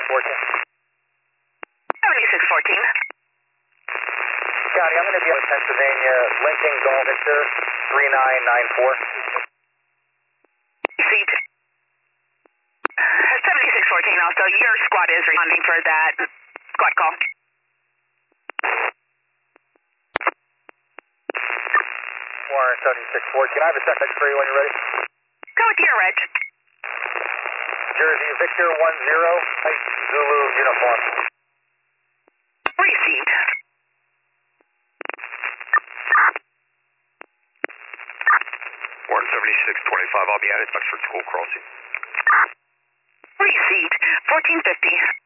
7614. Scotty, I'm going to be in Pennsylvania, Lincoln Golf Victor 3994. Received. 7614 also, your squad is responding for that squad call. 7614. I have a second for you when you're ready. Go with your reg. Jersey Victor 10, Zulu uniform. Received. Warren 7625, I'll be at it, Duxford School Crossing. Received. 1450.